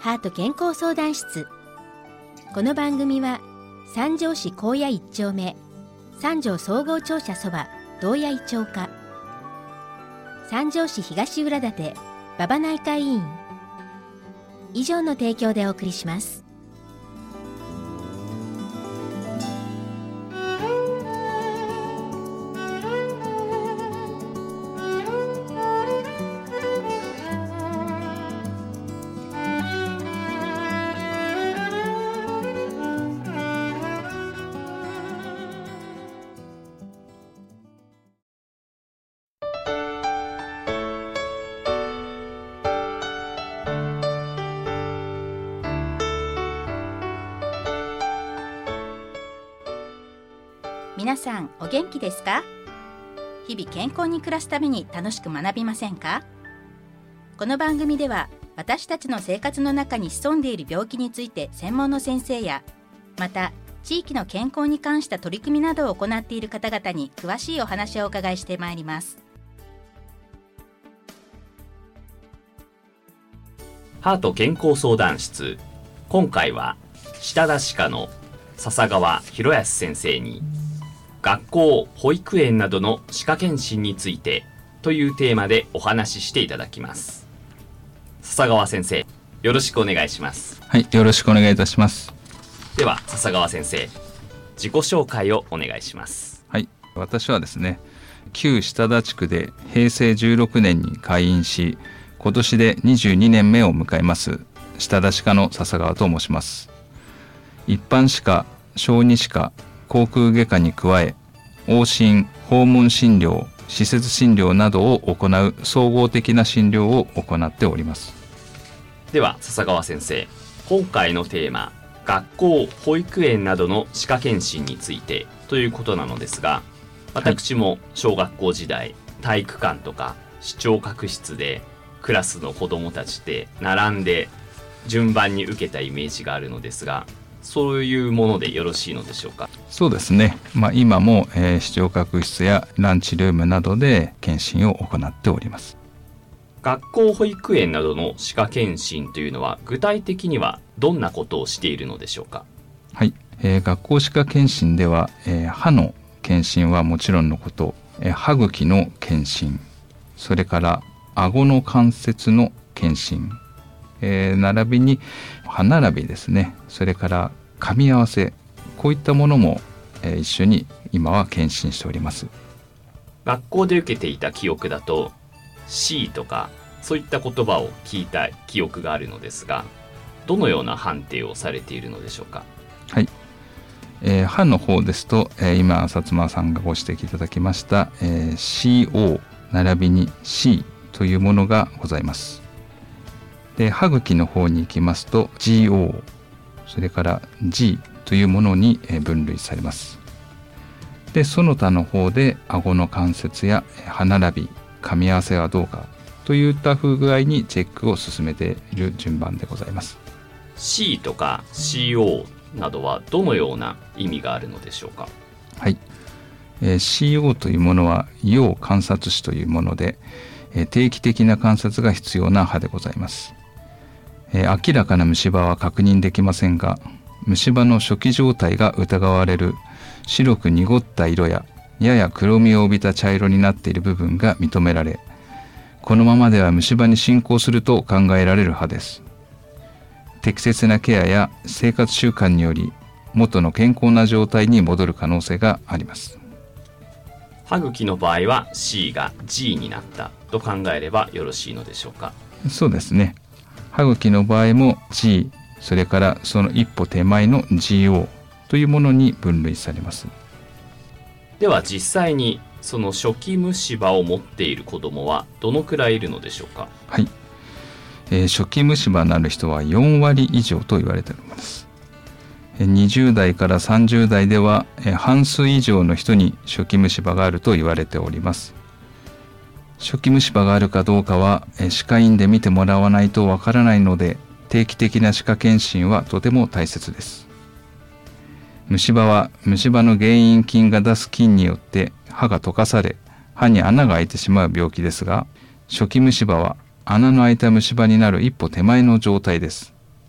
ハート健康相談室。この番組は三条市高野一丁目三条総合庁舎そば道谷井町課、三条市東浦館馬場内科医院以上の提供でお送りします。 皆さんお元気ですか？日々健康に暮らすために楽しく学びませんか？この番組では私たちの生活の中に潜んでいる病気について専門の先生や、また地域の健康に関した取り組みなどを行っている方々に詳しいお話をお伺いしてまいります。 ハート健康相談室、今回は舌出し科の笹川博康先生に学校・保育園などの歯科検診についてというテーマでお話ししていただきます。笹川先生、よろしくお願いします。 はい、よろしくお願いいたします。 では笹川先生、自己紹介をお願いします。 はい、私はですね、旧下田地区で平成16年に開院し、今年で22年目を迎えます下田歯科の笹川と申します。一般歯科、小児歯科、口腔外科に加え、往診、訪問診療、施設診療などを行う総合的な診療を行っております。 では笹川先生、今回のテーマ、学校・保育園などの歯科検診についてということなのですが、私も小学校時代、体育館とか視聴覚室でクラスの子どもたちで並んで順番に受けたイメージがあるのですが、そういうものでよろしいのでしょうか？ そうですね、今も、視聴覚室やランチルームなどで検診を行っております。 学校・保育園などの歯科検診というのは具体的にはどんなことをしているのでしょうか？ はい、学校歯科検診では、歯の検診はもちろんのこと、歯茎の検診、それから顎の関節の検診、並びに歯並びですね、それから噛み合わせ、こういったものも、一緒に今は検診しております。 学校で受けていた記憶だと C とかそういった言葉を聞いた記憶があるのですが、どのような判定をされているのでしょうか？ はい、歯の方ですと、今薩摩さんがご指摘いただきました、CO 並びに C というものがございます。で、歯茎の方に行きますと GO、 それから G というものに分類されます。で、その他の方で顎の関節や歯並び、噛み合わせはどうかといった不具合にチェックを進めている順番でございます。 C とか CO などはどのような意味があるのでしょうか？ はい、CO というものは要観察歯というもので、定期的な観察が必要な歯でございます。明らかな虫歯は確認できませんが、虫歯の初期状態が疑われる白く濁った色ややや黒みを帯びた茶色になっている部分が認められ、このままでは虫歯に進行すると考えられる歯です。適切なケアや生活習慣により元の健康な状態に戻る可能性があります。 歯茎の場合は C が G になったと考えればよろしいのでしょうか？ そうですね、歯茎の場合も G、 それからその一歩手前の GO というものに分類されます。 では実際にその初期虫歯を持っている子どもはどのくらいいるのでしょうか？ はい、初期虫歯になる人は4割以上と言われています。20代から30代では半数以上の人に初期虫歯があると言われております。初期虫歯があるかどうかは歯科医院で見てもらわないとわからないので、定期的な歯科検診はとても大切です。虫歯は虫歯の原因菌が出す菌によって歯が溶かされ、歯に穴が開いてしまう病気ですが、初期虫歯は穴の開いた虫歯になる一歩手前の状態です。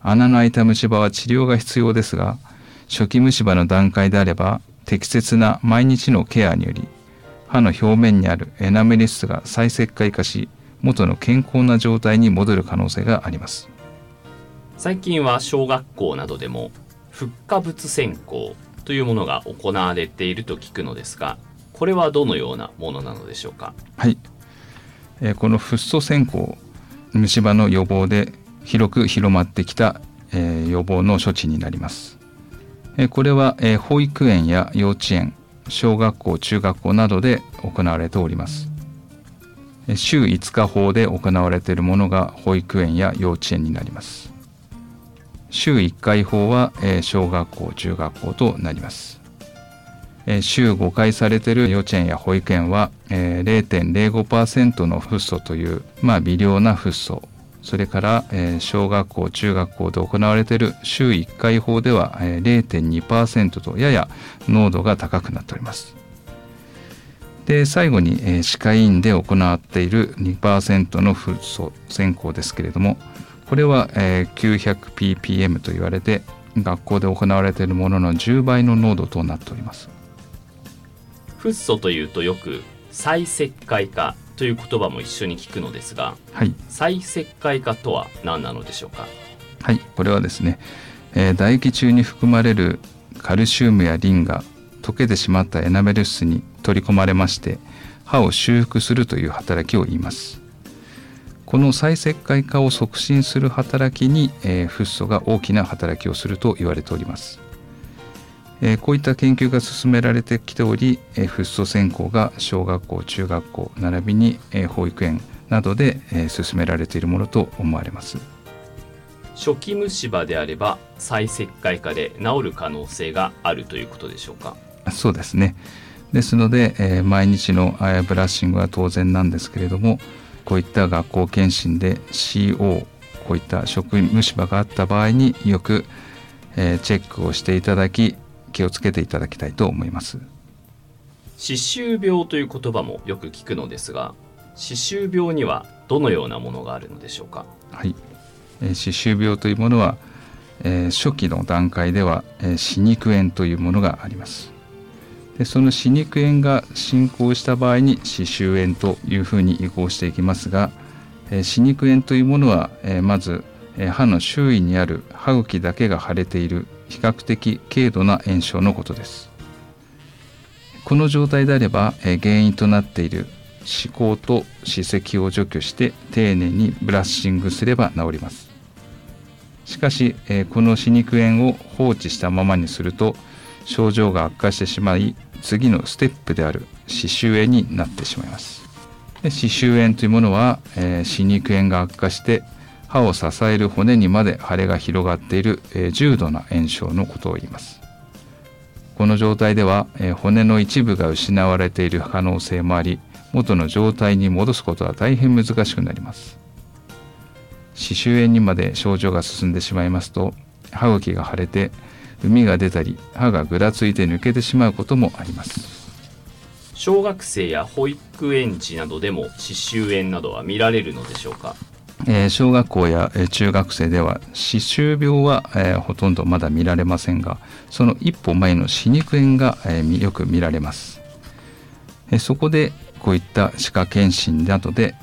穴の開いた虫歯は治療が必要ですが、初期虫歯の段階であれば適切な毎日のケアにより歯の表面にあるエナメル質が再石灰化し、元の健康な状態に戻る可能性があります。 最近は小学校などでもフッ化物選考というものが行われていると聞くのですが、これはどのようなものなのでしょうか。 はい、このフッ素選考、虫歯の予防で広く広まってきた、予防の処置になります。これは、保育園や幼稚園、小学校、中学校などで行われております。週5日法で行われているものが保育園や幼稚園になります。週1回法は、小学校、中学校となります。週5回されている幼稚園や保育園は、0.05% のフッ素という、微量なフッ素、それから、小学校、中学校で行われている週1回法では、0.2% とやや濃度が高くなっております。で、最後に、歯科医院で行っている 2% のフッ素選考ですけれども、これは、900ppm と言われて、学校で行われているものの10倍の濃度となっております。 フッ素というとよく再石灰化という言葉も一緒に聞くのですが、 はい、 再石灰化とは何なのでしょうか。 はい、これはですね、唾液中に含まれるカルシウムやリンが溶けてしまったエナメル質に取り込まれまして、歯を修復するという働きを言います。この再石灰化を促進する働きに、フッ素が大きな働きをすると言われております。こういった研究が進められてきており、フッ素選考が小学校、中学校並びに、保育園などで、進められているものと思われます。 初期虫歯であれば再石灰化で治る可能性があるということでしょうか。 そうですね。ですので、毎日のブラッシングは当然なんですけれども、こういった学校検診で CO、 こういった初期虫歯があった場合によく、チェックをしていただき、気をつけていただきたいと思います。 歯周病という言葉もよく聞くのですが、歯周病にはどのようなものがあるのでしょうか。 はい、歯周病というものは、初期の段階では、歯肉炎というものがあります。で、その歯肉炎が進行した場合に歯周炎というふうに移行していきますが、歯肉炎というものは、まず歯の周囲にある歯茎だけが腫れている比較的軽度な炎症のことです。この状態であれば、原因となっている歯垢と歯石を除去して丁寧にブラッシングすれば治ります。しかし、この歯肉炎を放置したままにすると症状が悪化してしまい、次のステップである歯周炎になってしまいます。で、歯周炎というものは、歯肉炎が悪化して歯を支える骨にまで腫れが広がっている、重度な炎症のことを言います。この状態では、骨の一部が失われている可能性もあり、元の状態に戻すことは大変難しくなります。歯周炎にまで症状が進んでしまいますと、歯茎が腫れて膿が出たり、歯がぐらついて抜けてしまうこともあります。 小学生や保育園児などでも歯周炎などは見られるのでしょうか。 小学校や中学生では歯周病は、ほとんどまだ見られませんが、その一歩前の歯肉炎が、よく見られます。そこでこういった歯科検診などで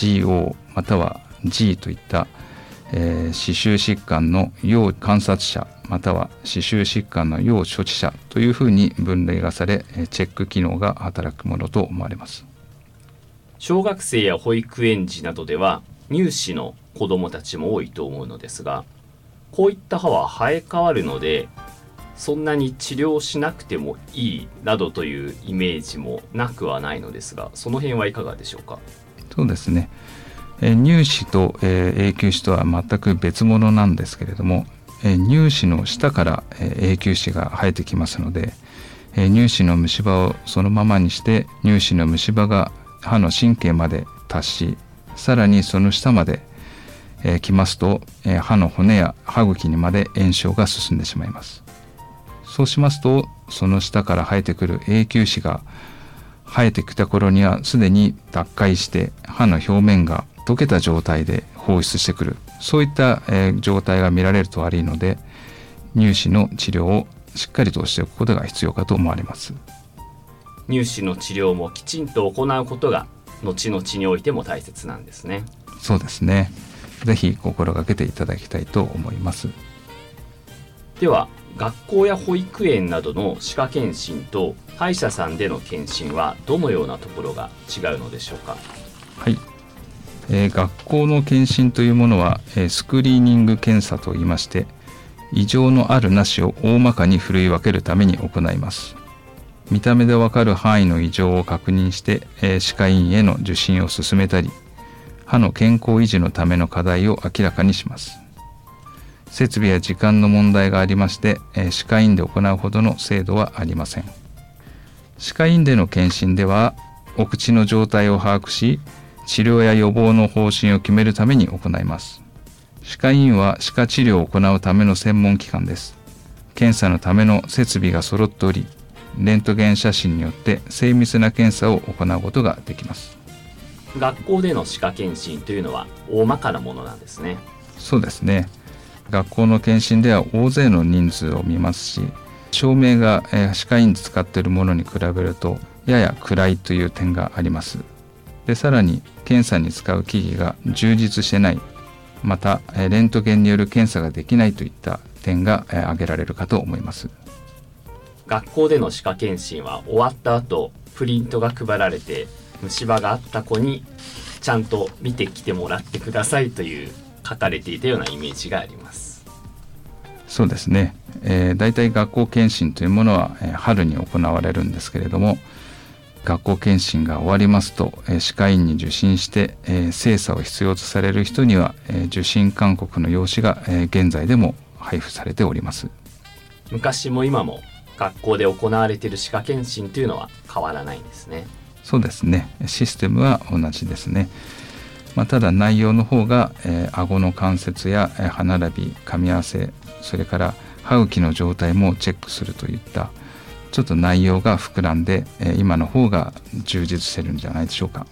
GO または G といった、歯周疾患の要観察者または歯周疾患の要処置者というふうに分類がされ、チェック機能が働くものと思われます。 小学生や保育園児などでは乳歯の子どもたちも多いと思うのですが、こういった歯は生え変わるのでそんなに治療しなくてもいいなどというイメージもなくはないのですが、その辺はいかがでしょうか。 そうですね、乳歯と、永久歯とは全く別物なんですけれども、乳歯の下から、永久歯が生えてきますので、乳歯の虫歯をそのままにして乳歯の虫歯が歯の神経まで達し、さらにその下まで、来ますと、歯の骨や歯茎にまで炎症が進んでしまいます。そうしますと、その下から生えてくる永久歯が生えてきた頃にはすでに脱壊して歯の表面が溶けた状態で放出してくる、そういった、状態が見られると悪いので、乳歯の治療をしっかりとしておくことが必要かと思われます。 乳歯の治療もきちんと行うことが後々においても大切なんですね。 そうですね。ぜひ心がけていただきたいと思います。 では学校や保育園などの歯科検診と歯医者さんでの検診はどのようなところが違うのでしょうか。 はい、学校の検診というものは、スクリーニング検査といいまして、異常のあるなしを大まかにふるい分けるために行います。見た目でわかる範囲の異常を確認して、歯科医院への受診を進めたり、歯の健康維持のための課題を明らかにします。設備や時間の問題がありまして、歯科医院で行うほどの精度はありません。歯科医院での検診では、お口の状態を把握し、治療や予防の方針を決めるために行います。歯科医院は歯科治療を行うための専門機関です。検査のための設備が揃っており、レントゲン写真によって精密な検査を行うことができます。 学校での歯科検診というのは大まかなものなんですね。 そうですね。学校の検診では大勢の人数を見ますし、照明が歯科医院で使っているものに比べるとやや暗いという点があります。で、さらに検査に使う機器が充実してない、またレントゲンによる検査ができないといった点が挙げられるかと思います。 学校での歯科検診は終わった後、プリントが配られて、虫歯があった子にちゃんと見てきてもらってくださいという書かれていたようなイメージがあります。 そうですね。だいたい学校検診というものは、春に行われるんですけれども、学校検診が終わりますと、歯科医院に受診して、精査を必要とされる人には、受診勧告の用紙が、現在でも配布されております。 昔も今も学校で行われている歯科検診というのは変わらないんですね。 そうですね。システムは同じですね。ただ内容の方が、顎の関節や、歯並び、噛み合わせ、それから歯茎の状態もチェックするといったちょっと内容が膨らんで、今の方が充実してるんじゃないでしょうか。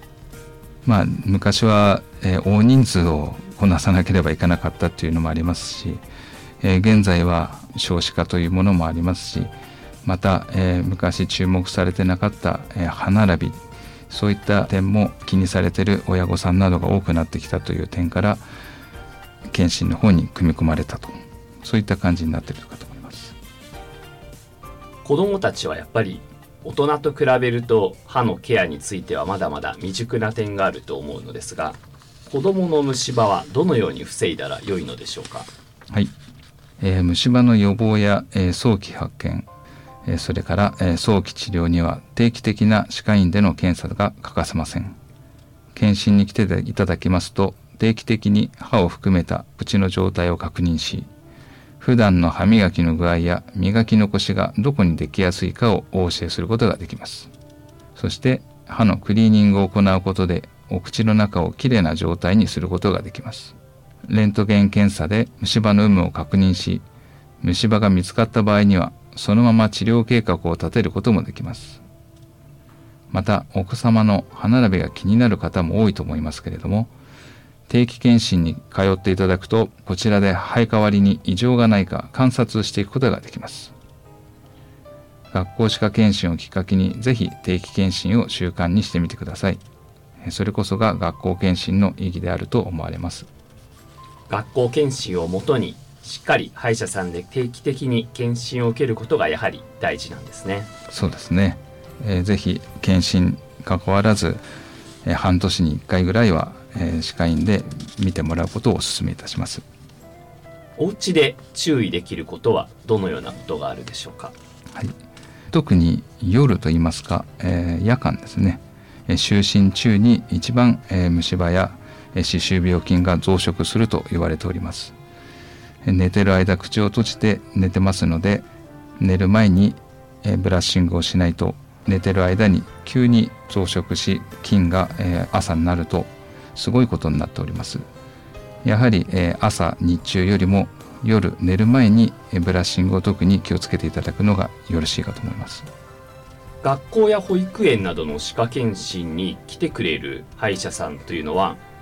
昔は、大人数をこなさなければいけなかったというのもありますし、現在は少子化というものもありますし、また、昔注目されてなかった、歯並び、そういった点も気にされている親御さんなどが多くなってきたという点から、検診の方に組み込まれたと、そういった感じになっているかと思います。 子どもたちはやっぱり大人と比べると歯のケアについてはまだまだ未熟な点があると思うのですが、子どもの虫歯はどのように防いだら良いのでしょうか。 はい、虫歯の予防や、早期発見、それから、早期治療には定期的な歯科医院での検査が欠かせません。検診に来ていただきますと、定期的に歯を含めた口の状態を確認し、普段の歯磨きの具合や磨き残しがどこにできやすいかをお教えすることができます。そして歯のクリーニングを行うことでお口の中をきれいな状態にすることができます。レントゲン検査で虫歯の有無を確認し、虫歯が見つかった場合にはそのまま治療計画を立てることもできます。またお子様の歯並びが気になる方も多いと思いますけれども、定期検診に通っていただくと、こちらで生え変わりに異常がないか観察していくことができます。学校歯科検診をきっかけにぜひ定期検診を習慣にしてみてください。それこそが学校検診の意義であると思われます。 学校検診をもとにしっかり歯医者さんで定期的に検診を受けることがやはり大事なんですね。 そうですね。ぜひ検診関わらず、半年に1回ぐらいは歯科医院で見てもらうことをお勧めいたします。 お家で注意できることはどのようなことがあるでしょうか。 はい、特に夜といいますか、夜間ですね、就寝中に一番、虫歯や歯周病菌が増殖すると言われております。寝てる間口を閉じて寝てますので、寝る前にブラッシングをしないと、寝てる間に急に増殖し菌が朝になるとすごいことになっております。やはり朝日中よりも夜寝る前にブラッシングを特に気をつけていただくのがよろしいかと思います。 学校や保育園などの歯科検診に来てくれる歯医者さんというのは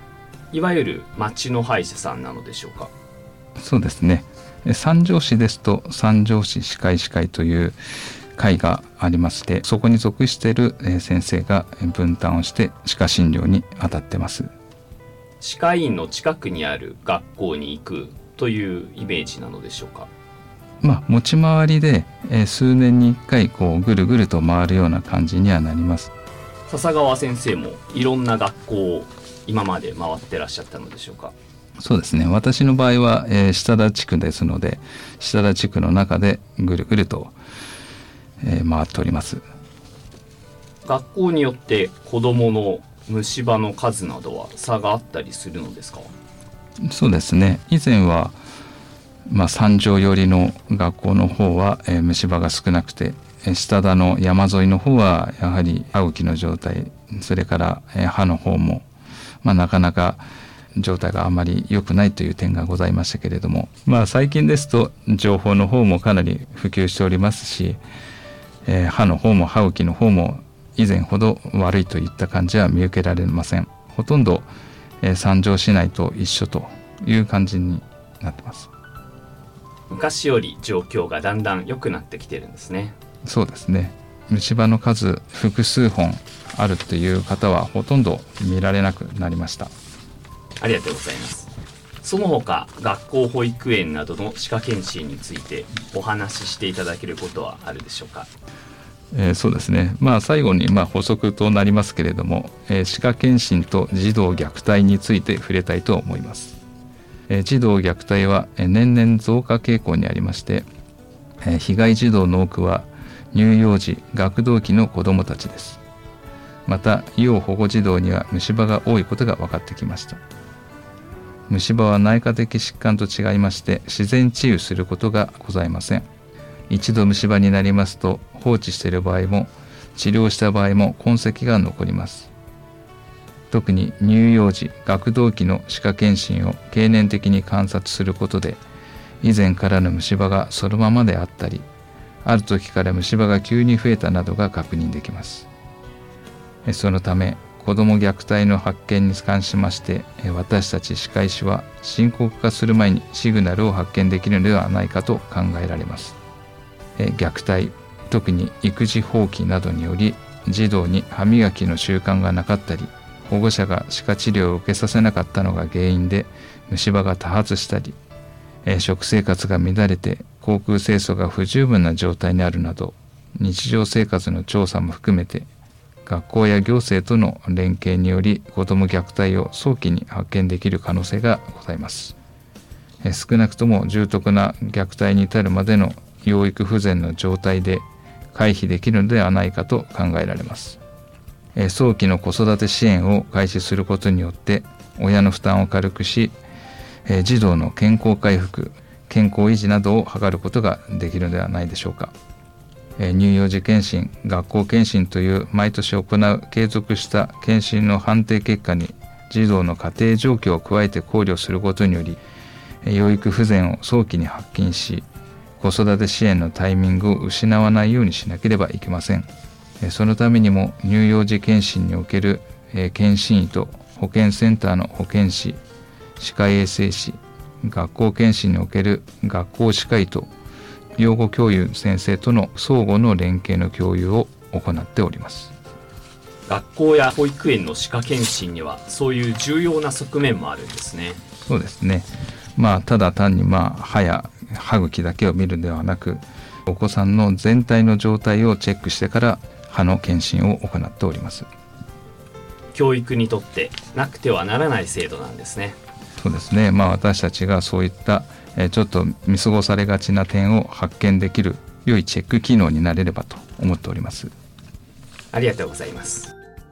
いわゆる町の歯医者さんなのでしょうか？ そうですね。三条市ですと三条市歯科医師会という会がありまして、そこに属している先生が分担をして歯科診療に当たってます。 歯科医院の近くにある学校に行くというイメージなのでしょうか？ 持ち回りで数年に1回ぐるぐると回るような感じにはなります。 笹川先生もいろんな学校を今まで回ってらっしゃったのでしょうか？ そうですね。私の場合は、下田地区ですので、下田地区の中でぐるぐると、回っております。 学校によって子どもの虫歯の数などは差があったりするのですか？ そうですね。以前は、三条寄りの学校の方は、虫歯が少なくて、下田の山沿いの方はやはり歯茎の状態、それから、歯の方も、なかなか状態があまり良くないという点がございましたけれども、最近ですと情報の方もかなり普及しておりますし、歯の方も歯茎の方も以前ほど悪いといった感じは見受けられません。ほとんど、三条市内と一緒という感じになってます。 昔より状況がだんだん良くなってきてるんですね。 そうですね。虫歯の数複数本あるという方はほとんど見られなくなりました。 ありがとうございます。その他、学校保育園などの歯科検診についてお話ししていただけることはあるでしょうか？ そうですね。最後に補足となりますけれども、歯科検診と児童虐待について触れたいと思います。児童虐待は年々増加傾向にありまして、被害児童の多くは乳幼児・学童期の子どもたちです。また、要保護児童には虫歯が多いことが分かってきました。虫歯は内科的疾患と違いまして自然治癒することがございません。一度虫歯になりますと放置している場合も治療した場合も痕跡が残ります。特に乳幼児・学童期の歯科検診を経年的に観察することで、以前からの虫歯がそのままであったり、ある時から虫歯が急に増えたなどが確認できます。そのため子ども虐待の発見に関しまして、私たち歯科医師は深刻化する前にシグナルを発見できるのではないかと考えられます。虐待、特に育児放棄などにより児童に歯磨きの習慣がなかったり、保護者が歯科治療を受けさせなかったのが原因で虫歯が多発したり、食生活が乱れて口腔清掃が不十分な状態にあるなど、日常生活の調査も含めて学校や行政との連携により子ども虐待を早期に発見できる可能性がございます。少なくとも重篤な虐待に至るまでの養育不全の状態で回避できるのではないかと考えられます。早期の子育て支援を開始することによって親の負担を軽くし、児童の健康回復、健康維持などを図ることができるのではないでしょうか。乳幼児検診、学校検診という毎年行う継続した検診の判定結果に児童の家庭状況を加えて考慮することにより、養育不全を早期に発見し、子育て支援のタイミングを失わないようにしなければいけません。そのためにも乳幼児検診における検診医と保健センターの保健師、歯科衛生士、学校検診における学校歯科医と養護教諭先生との相互の連携の共有を行っております。 学校や保育園の歯科検診にはそういう重要な側面もあるんですね。 そうですね。ただ単に歯や歯茎だけを見るのではなく、お子さんの全体の状態をチェックしてから歯の検診を行っております。 教育にとってなくてはならない制度なんですね。 そうですね。私たちがそういったちょっと見過ごされがちな点を発見できる良いチェック機能になれればと思っております。 ありがとうございます。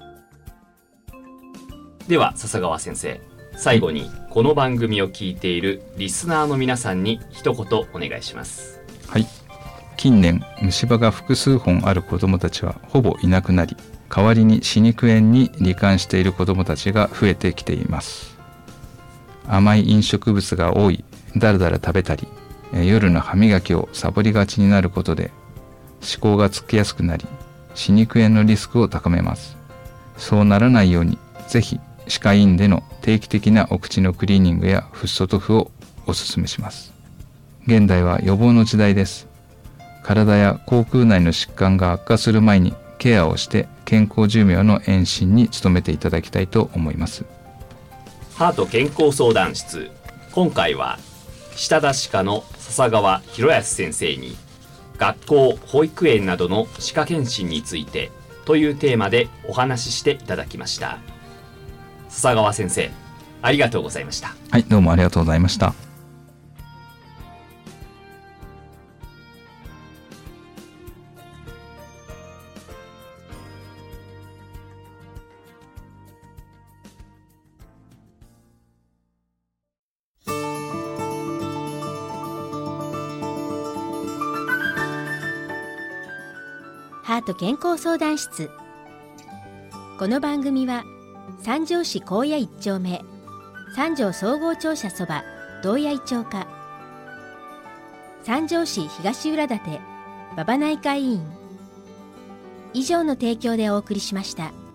では笹川先生、最後にこの番組を聞いているリスナーの皆さんに一言お願いします。 はい。近年虫歯が複数本ある子どもたちはほぼいなくなり、代わりに歯肉炎に罹患している子どもたちが増えてきています。甘い飲食物が多い、だらだら食べたり、夜の歯磨きをサボりがちになることで歯垢がつきやすくなり、歯肉炎のリスクを高めます。そうならないように、ぜひ歯科医院での定期的なお口のクリーニングやフッ素塗布をお勧めします。現代は予防の時代です。体や口腔内の疾患が悪化する前にケアをして健康寿命の延伸に努めていただきたいと思います。 ハート健康相談室、今回は舌出し科の笹川博康先生に学校・保育園などの歯科検診についてというテーマでお話ししていただきました。笹川先生、ありがとうございました。 はい、どうもありがとうございました。 ハート健康相談室。この番組は三条市高野一丁目三条総合庁舎そば堂谷井町課、三条市東浦館馬場内科医院以上の提供でお送りしました。